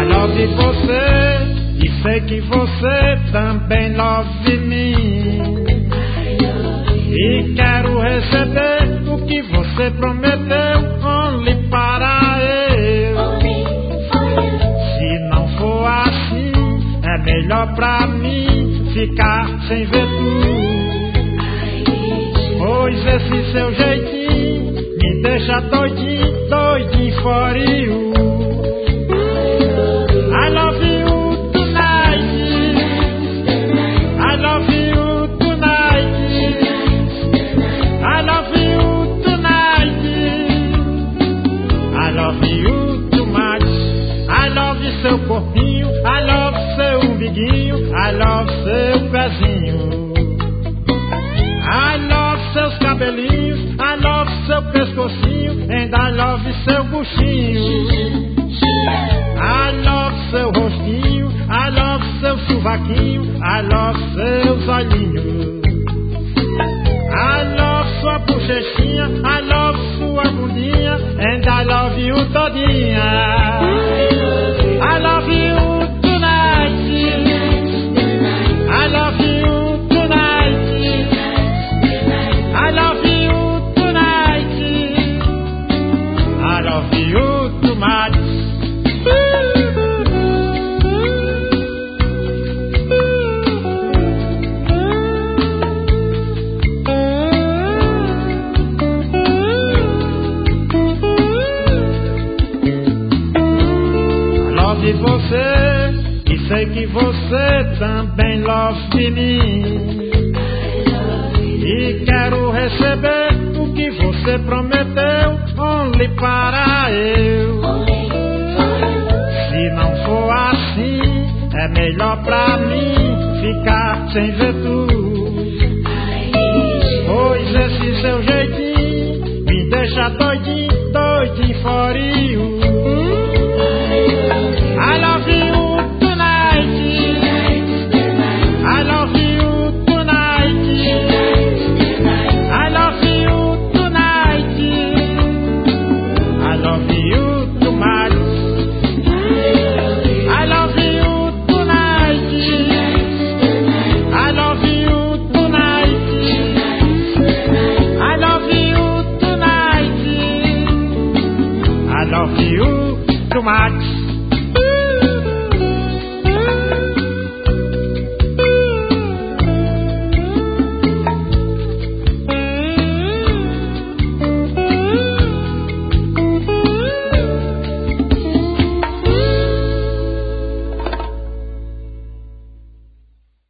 love você e sei que você também love me. E quero receber o que você prometeu, only para eu. Se não for assim, é melhor pra mim ficar sem ver tu. Pois esse seu jeitinho me deixa doidinho, doidinho for you. I love you tonight, I love you tonight, I love you tonight, I love you too much. I love seu corpinho, I love seu umbiguinho, I love seu pezinho, I love seus cabelinhos, I love seu pescocinho, and I love seu buchinho. I love seu rostinho, I love seu sovaquinho, I love seus olhinhos. I love sua bochechinha, I love sua bundinha, and I love you todinha. I love you tonight, I love you tonight, I love you tonight, I love you too much. Love você e sei que você também love me. E quero receber o que você prometeu, only para eu. Se não for assim, é melhor pra mim ficar sem ver tu. Pois esse seu jeitinho me deixa doidinho, doidinho for you.